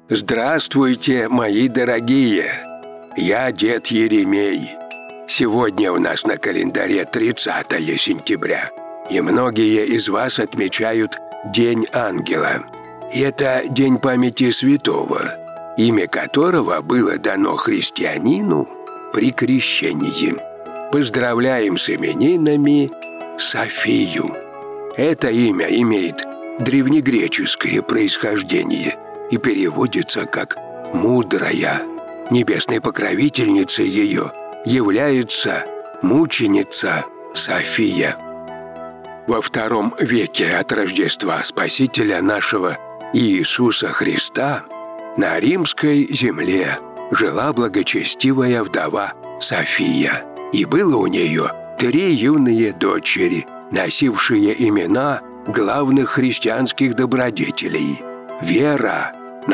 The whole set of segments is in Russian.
Здравствуйте, мои дорогие! Я дед Еремей. Сегодня у нас на календаре 30 сентября, и многие из вас отмечают День Ангела. И это день памяти святого, имя которого было дано христианину при крещении. Поздравляем с именинами Софию. Это имя имеет древнегреческое происхождение и переводится как «мудрая». Небесной покровительницей ее является мученица София. Во II веке от Рождества Спасителя нашего Иисуса Христа на римской земле жила благочестивая вдова София, и было у нее 3 юные дочери, носившие имена главных христианских добродетелей – вера,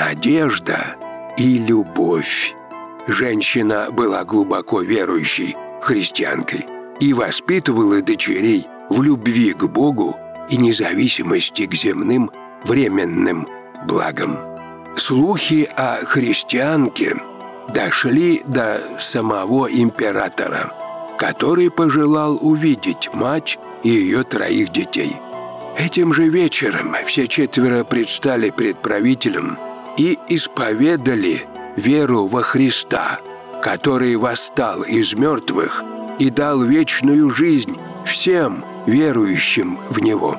надежда и любовь. Женщина была глубоко верующей христианкой и воспитывала дочерей в любви к Богу и независимости к земным временным благам. Слухи о христианке дошли до самого императора, который пожелал увидеть мать и ее 3 детей. Этим же вечером все 4 предстали пред правителем и исповедали веру во Христа, который восстал из мертвых и дал вечную жизнь всем верующим в Него.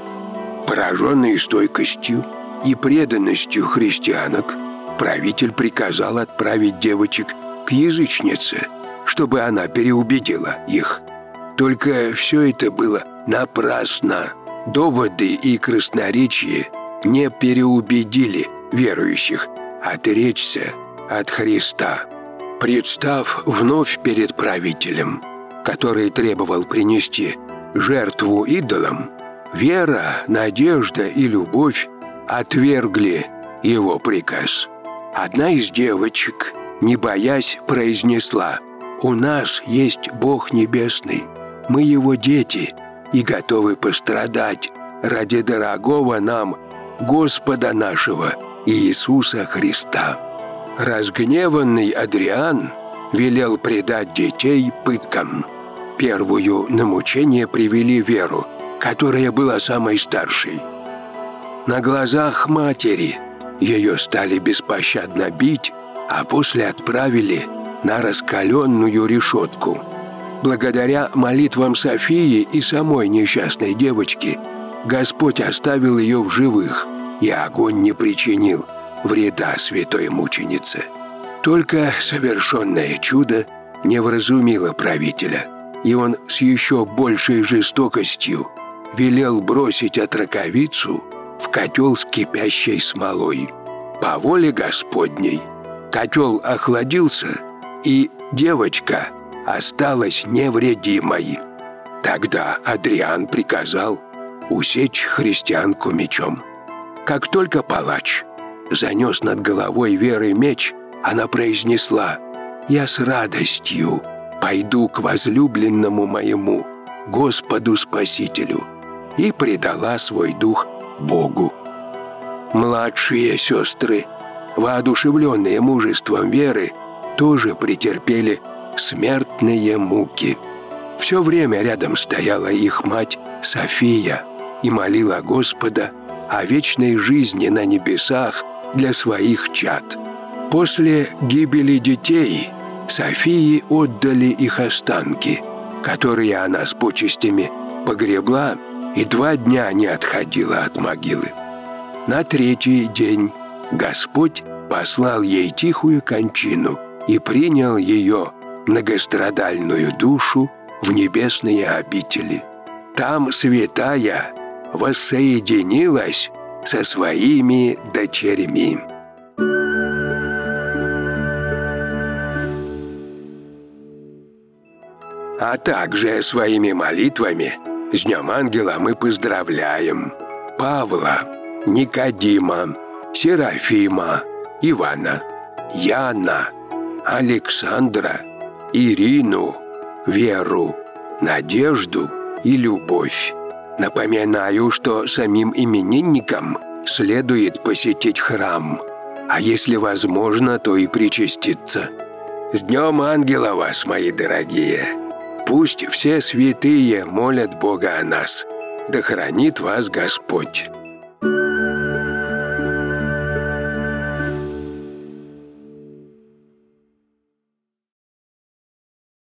Пораженный стойкостью и преданностью христианок, правитель приказал отправить девочек к язычнице, чтобы она переубедила их. Только все это было напрасно. Доводы и красноречие не переубедили верующих отречься от Христа. Представ вновь перед правителем, который требовал принести жертву идолам, вера, надежда и любовь отвергли его приказ. Одна из девочек, не боясь, произнесла: «У нас есть Бог Небесный, мы Его дети и готовы пострадать ради дорогого нам Господа нашего Иисуса Христа». Разгневанный Адриан велел предать детей пыткам. Первую на мучение привели Веру, которая была самой старшей. На глазах матери ее стали беспощадно бить, а после отправили на раскаленную решетку. Благодаря молитвам Софии и самой несчастной девочки Господь оставил ее в живых, и огонь не причинил вреда святой мученице. Только совершенное чудо не вразумило правителя, и он с еще большей жестокостью велел бросить отроковицу в котел с кипящей смолой. По воле Господней котел охладился, и девочка осталась невредимой. Тогда Адриан приказал усечь христианку мечом. Как только палач занес над головой Веры меч, она произнесла: «Я с радостью пойду к возлюбленному моему, Господу Спасителю», и предала свой дух Богу. Младшие сестры, воодушевленные мужеством Веры, тоже претерпели смертные муки. Все время рядом стояла их мать София и молила Господа о вечной жизни на небесах для своих чад. После гибели детей Софии отдали их останки, которые она с почестями погребла и 2 дня не отходила от могилы. На 3-й день Господь послал ей тихую кончину и принял ее многострадальную душу в небесные обители. Там святая воссоединилась со своими дочерьми. А также своими молитвами с Днем Ангела мы поздравляем Павла, Никодима, Серафима, Ивана, Яна, Александра, Ирину, Веру, Надежду и Любовь. Напоминаю, что самим именинникам следует посетить храм, а если возможно, то и причаститься. С Днем Ангела вас, мои дорогие! Пусть все святые молят Бога о нас. Да хранит вас Господь!